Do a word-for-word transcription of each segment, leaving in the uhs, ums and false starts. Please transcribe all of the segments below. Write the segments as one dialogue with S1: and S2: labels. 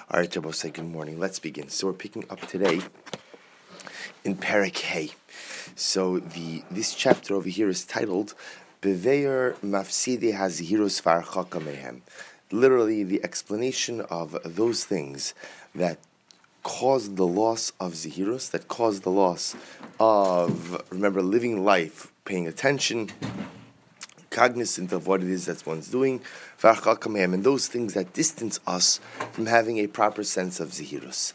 S1: All right, Jabos, say good morning. Let's begin. So we're picking up today in Perek Hey. So the this chapter over here is titled Beveir Mafsidi Hazihirus Farchaka Mehem. Literally, the explanation of those things that cause the loss of Zihirus, that cause the loss of, remember, living life, paying attention, cognizant of what it is that one's doing, and those things that distance us from having a proper sense of Zihirus.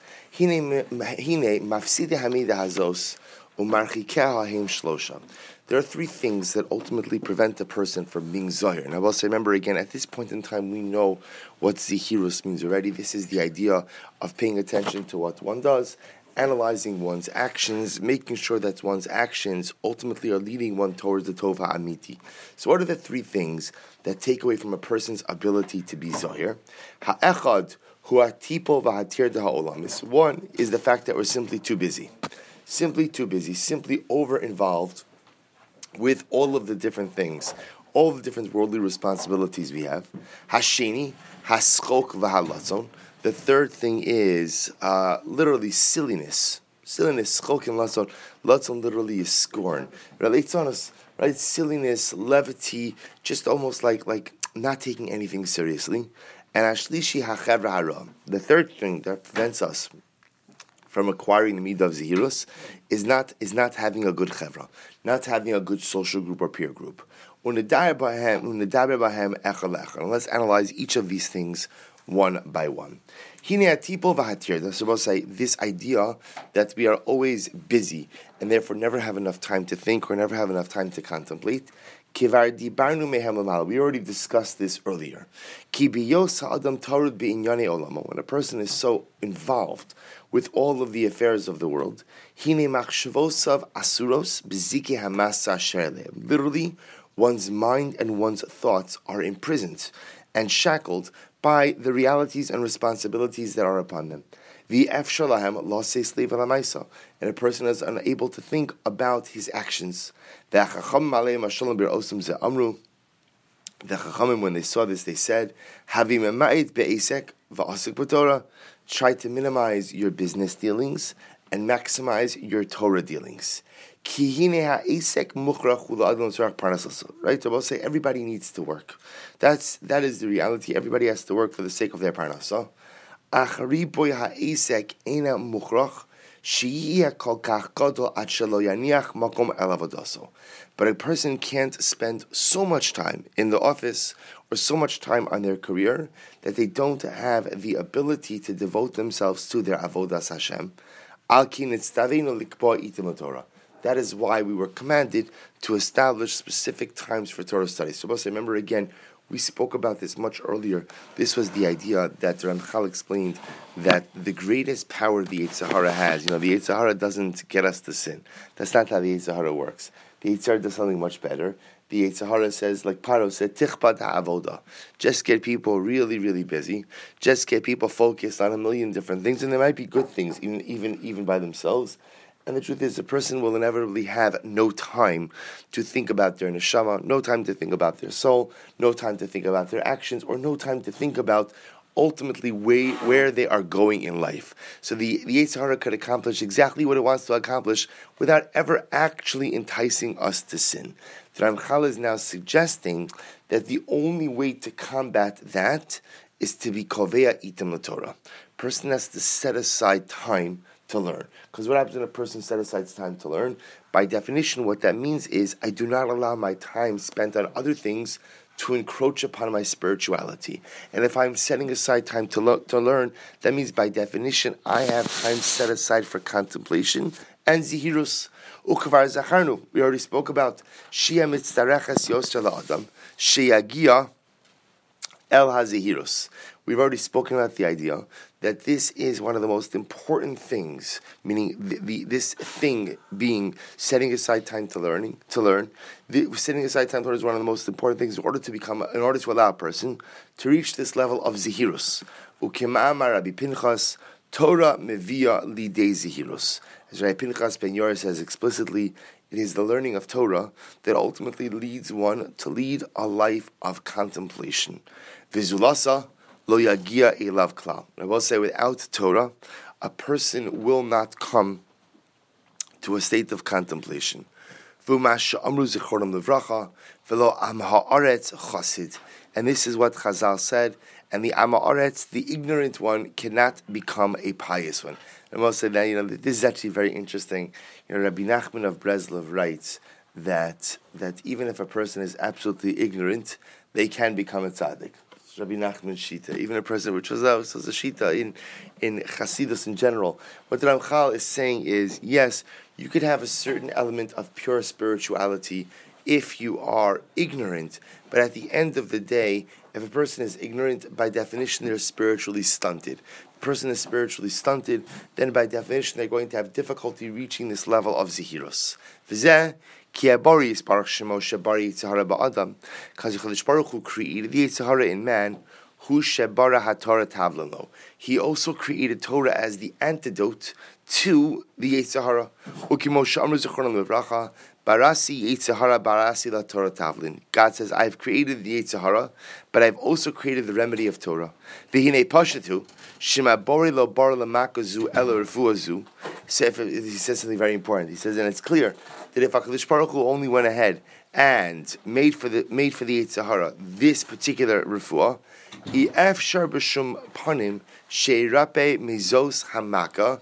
S1: There are three things that ultimately prevent a person from being Zahir. And I will say, remember again, at this point in time, we know what Zihirus means already. This is the idea of paying attention to what one does, analyzing one's actions, making sure that one's actions ultimately are leading one towards the Tova Amiti. So what are the three things that take away from a person's ability to be Zahir? Ha'echad hu'atipo v'hatir deha'olamis. One is the fact that we're simply too busy. Simply too busy, simply over-involved with all of the different things, all the different worldly responsibilities we have. Hasheni, haschok v'halatzon. The third thing is uh, literally silliness. Silliness, schok and latzon. Latzon literally is scorn. Relates on us, right? Silliness, levity, just almost like like not taking anything seriously. And ashlishi hachevra hara. The third thing that prevents us from acquiring the midah of zihirus is not is not having a good chevra, not having a good social group or peer group. And let's analyze each of these things one by one. That's supposed to say this idea that we are always busy and therefore never have enough time to think or never have enough time to contemplate. We already discussed this earlier. When a person is so involved with all of the affairs of the world, literally, one's mind and one's thoughts are imprisoned and shackled by the realities and responsibilities that are upon them. And a person is unable to think about his actions. The Chachamim, when they saw this, they said, try to minimize your business dealings and maximize your Torah dealings. Right? To both say everybody needs to work. That's that is the reality. Everybody has to work for the sake of their parnasa. But a person can't spend so much time in the office or so much time on their career that they don't have the ability to devote themselves to their avodas Hashem. That is why we were commanded to establish specific times for Torah studies. So, remember again, we spoke about this much earlier. This was the idea that Ramchal explained that the greatest power the Yetzer Hara has, you know, the Yetzer Hara doesn't get us to sin. That's not how the Yetzer Hara works. The Yetzer Hara does something much better. The Yetzer Hara says, like Paro said, Tichpat ha'avoda. Just get people really, really busy. Just get people focused on a million different things, and there might be good things, even, even, even by themselves. And the truth is, a person will inevitably have no time to think about their neshama, no time to think about their soul, no time to think about their actions, or no time to think about ultimately where, where they are going in life. So the, the Yetzer Hara could accomplish exactly what it wants to accomplish without ever actually enticing us to sin. The Ramchal is now suggesting that the only way to combat that is to be kovea itim l'Torah. Person has to set aside time to learn. Because what happens when a person set aside time to learn? By definition, what that means is I do not allow my time spent on other things to encroach upon my spirituality. And if I'm setting aside time to, lo- to learn, that means by definition I have time set aside for contemplation and zihirus. Ukvar zacharnu, we already spoke about shia mitzdareches yosra la'adam sheyagia el hazihirus. We've already spoken about the idea that this is one of the most important things, meaning the, the, this thing being setting aside time to learning, to learn. The, setting aside time to learn is one of the most important things in order to become, in order to allow a person to reach this level of zihirus. Ukema'amar Rabbi Pinchas, Torah mevia lidei zihirus. As Rabbi Pinchas ben Yair says explicitly, it is the learning of Torah that ultimately leads one to lead a life of contemplation. Vizulasa, lo yagia elav klal. I will say, without Torah, a person will not come to a state of contemplation. And this is what Chazal said, and the Am Haaretz, the ignorant one, cannot become a pious one. And I will say that, you know, this is actually very interesting. You know, Rabbi Nachman of Breslov writes that that even if a person is absolutely ignorant, they can become a tzaddik. Rabbi Nachman Shita, even a person which was, uh, was a Shita in in Chassidus in general. What the Ramchal is saying is, yes, you could have a certain element of pure spirituality if you are ignorant, but at the end of the day, if a person is ignorant, by definition, they're spiritually stunted. If a person is spiritually stunted, then by definition, they're going to have difficulty reaching this level of zihirus. V'zeh, ki abari yisparach shemo shebari yitzhara ba'adam, because Yechadosh Baruch Hu created the yitzhara in man, hu shebara haTorah tavlano. He also created Torah as the antidote to the yitzhara. Ukimo she'amru zichrono levracha, barasi yitzhara barasi la Torah tavlin. God says, I've created the yitzhara, but I've also created the remedy of Torah. V'hinei pashatu, shema bori lo bar lamakazu elo refuazu. So if, he says something very important. He says, and it's clear that if HaKadosh Baruch Hu only went ahead and made for the made for the yitzhara this particular refuah, efshar b'shum panim sheirape mizos hamaka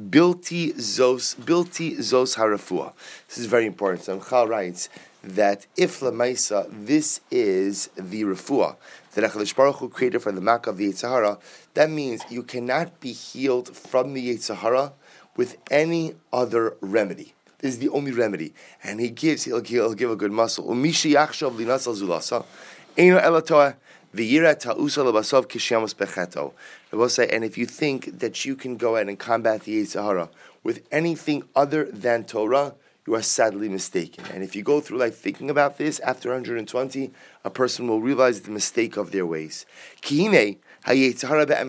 S1: bilti zos bilti zos harafua. This is very important. So Ramchal writes that if lamaisa, this is the refuah that HaKadosh Baruch Hu created for the makkah of the yitzhara, that means you cannot be healed from the yitzhara with any other remedy. This is the only remedy. And he gives, he'll, he'll give a good muscle. Umishi yachshav linasal zulasa. Eino elatoah v'yira ta'usa lebasov kishyamos becheto. I will say, and if you think that you can go ahead and combat the yitzhara with anything other than Torah, you are sadly mistaken. And if you go through life thinking about this, after one hundred twenty, a person will realize the mistake of their ways. Kihine, because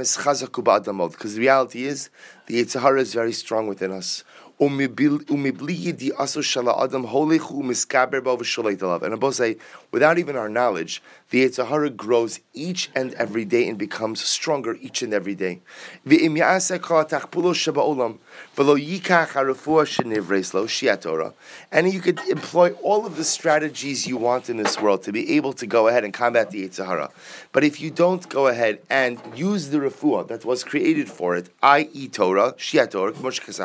S1: the reality is, the yitzhara is very strong within us. And Abba say, without even our knowledge, the yitzhara grows each and every day and becomes stronger each and every day. And you could employ all of the strategies you want in this world to be able to go ahead and combat the yitzhara. But if you don't go ahead and use the refuah that was created for it, that is Torah, Shia Torah,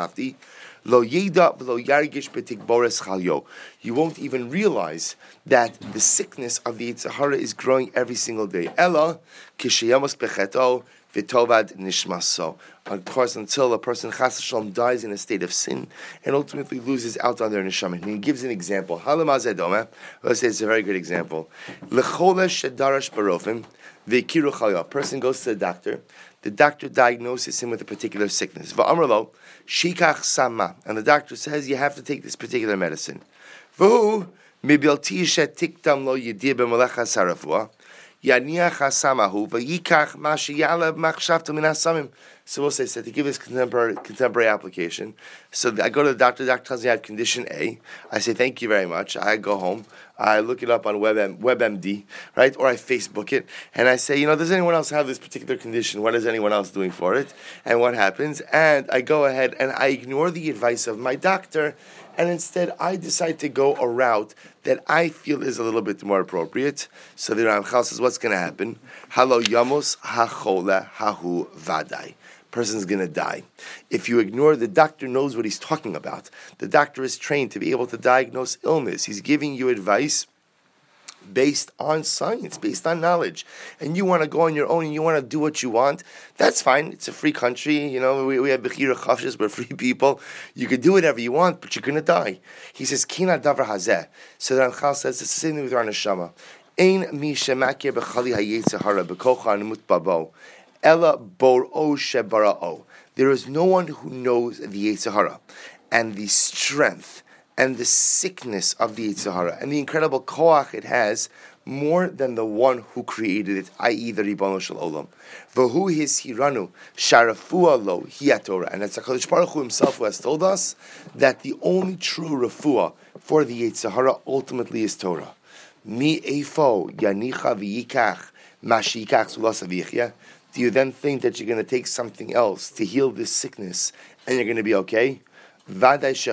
S1: Lo yeda v'lo yargish b'tikbores chalyo. You won't even realize that the sickness of the yitzhara is growing every single day. Ella kishayamos becheto v'tovad nishmaso. Of course, until a person chas v'shalom dies in a state of sin and ultimately loses out on their neshama. And he gives an example. Halamazeh doma. Let's say it's a very good example. Lecholesh shedarash barofim v'kiru chalyo. A person goes to the doctor. The doctor diagnoses him with a particular sickness. V'amrlo shikach sama, and the doctor says you have to take this particular medicine. V'hu mibilti shetiktam lo yidir b'melecha sarafua yaniach hasamahu v'yikach ma sheyalev machshavta min hasamim. So we'll say, so to give this contemporary contemporary application. So I go to the doctor. The doctor tells me I have condition A. I say thank you very much. I go home. I look it up on WebM, WebMD, right? Or I Facebook it, and I say, you know, does anyone else have this particular condition? What is anyone else doing for it? And what happens? And I go ahead and I ignore the advice of my doctor, and instead I decide to go a route that I feel is a little bit more appropriate. So the Ramchal says, what's going to happen? Halo yamos hachole hahu vadai. Person's going to die. If you ignore, the doctor knows what he's talking about. The doctor is trained to be able to diagnose illness. He's giving you advice based on science, based on knowledge. And you want to go on your own and you want to do what you want, that's fine. It's a free country. You know, we, we have Bechira Chavshis, we're free people. You can do whatever you want, but you're going to die. He says, Kina davar hazeh. So the Ramchal says, it's the same thing with our neshama. Ein mi shemakir b'chali hayetzahara b'kocha anmut babo. Ella bor'o shebara'o. There is no one who knows the yitzhara and the strength and the sickness of the yitzhara and the incredible koach it has more than the one who created it, that is the Ribono Shel Olam. V'hu his hiranu sharafua lo hiyatorah. And it's HaKadosh Baruch Hu himself who has told us that the only true refuah for the yitzhara ultimately is Torah. Mi efo yanicha v'yikach mashikach sulasa v'yichya. do you then think that you're going to take something else to heal this sickness and you're going to be okay? Rather, if a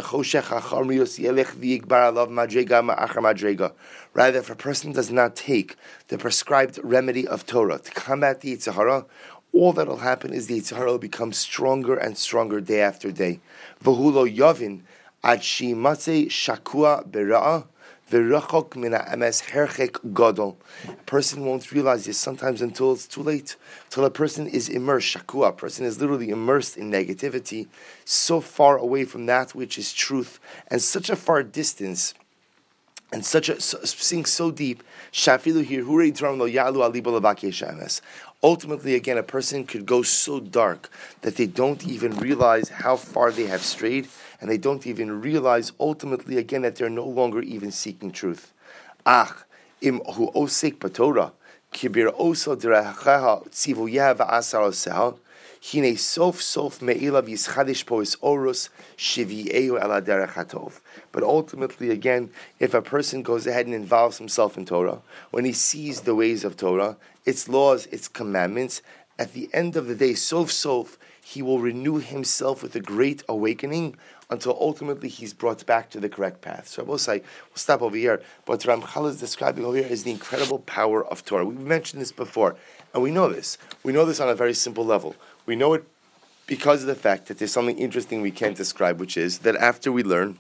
S1: person does not take the prescribed remedy of Torah to combat the Yetzer Hara, all that will happen is the Yetzer Hara will become stronger and stronger day after day. V'hulo yavin ad shimatze shakua bera'ah v'rachok min ha'emes herchek gadol. A person won't realize this sometimes until it's too late. Till a person is immersed, shakua, a person is literally immersed in negativity, so far away from that which is truth, and such a far distance, and such a so, sink so deep. Shafilu here, hurei tram lo yalu alibo levakei shames. Ultimately, again, a person could go so dark that they don't even realize how far they have strayed, and they don't even realize, ultimately, again, that they're no longer even seeking truth. Ach, im hu osek patora, kibir oso derachaha tzivuyeha va'asar oseha, hine sof sof me'ilav yischadish pois orus shivi'eu ala derech hatov. But ultimately, again, if a person goes ahead and involves himself in Torah, when he sees the ways of Torah, its laws, its commandments, at the end of the day, sof sof, he will renew himself with a great awakening until ultimately he's brought back to the correct path. So I will say, we'll stop over here, but what Ramchal is describing over here is the incredible power of Torah. We've mentioned this before, and we know this. We know this on a very simple level. We know it because of the fact that there's something interesting we can't describe, which is that after we learn,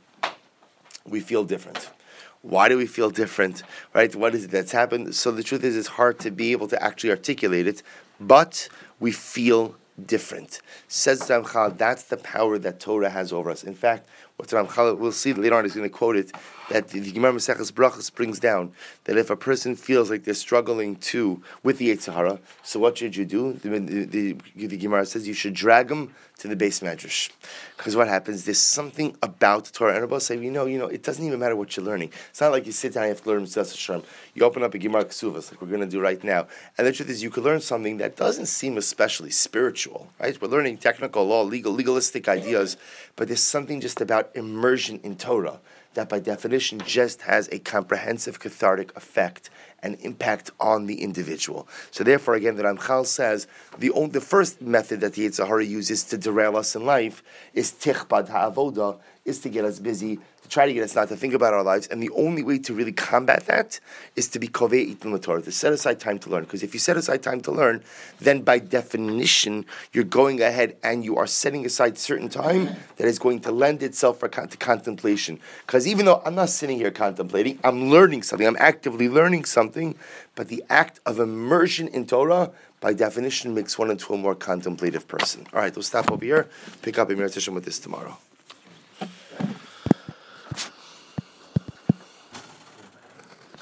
S1: we feel different. Why do we feel different? Right? What is it that's happened? So the truth is, it's hard to be able to actually articulate it, but we feel different. Says Ramchal, that's the power that Torah has over us. In fact, what Ramchal, we'll see later on, he's going to quote it, that the Gemara Maseches Brachos brings down that if a person feels like they're struggling too with the Yetzer Hara, so what should you do? The, the, the, the Gemara says you should drag them to the Beis Medrash. Because what happens, there's something about Torah. And everybody say, you know, you know, it doesn't even matter what you're learning. It's not like you sit down and you have to learn Mitzvah Hashem. You open up a Gemara Ksuvas, like we're going to do right now. And the truth is, you could learn something that doesn't seem especially spiritual, right? We're learning technical law, legal, legalistic ideas, but there's something just about immersion in Torah that by definition just has a comprehensive cathartic effect and impact on the individual. So therefore, again, the Ramchal says the only, the first method that the Yetzer Hara uses to derail us in life is tichbad ha'avoda, is to get us busy, to try to get us not to think about our lives. And the only way to really combat that is to be kovei itin l'Torah, to set aside time to learn. Because if you set aside time to learn, then by definition, you're going ahead and you are setting aside certain time that is going to lend itself for, to contemplation. Because even though I'm not sitting here contemplating, I'm learning something, I'm actively learning something, but the act of immersion in Torah, by definition, makes one into a more contemplative person. All right, we'll stop over here, pick up Emir Tishem with this tomorrow.